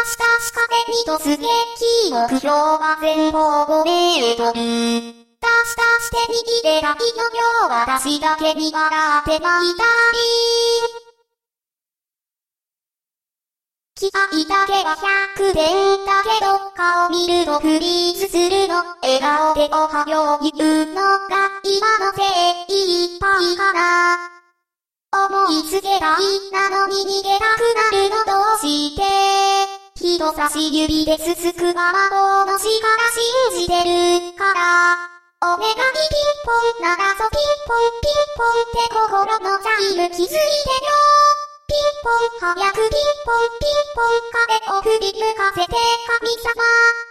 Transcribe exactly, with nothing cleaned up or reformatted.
しかし風に突撃目標は前方ごメートル。出し出して右で先の量私だけに笑って泣いたり。気合だけはひゃくてんだけど顔見るとフリーズするの。笑顔でおはよう言うのが今の精一杯かな。思いつけたいなのに逃げたくなるのどうして人差し指でつつくままこの力信じてるからお願いピンポン鳴らそうピンポンピンポンって心のチャイム気づいてよピンポン早くピンポンピンポン壁を振り向かせて神様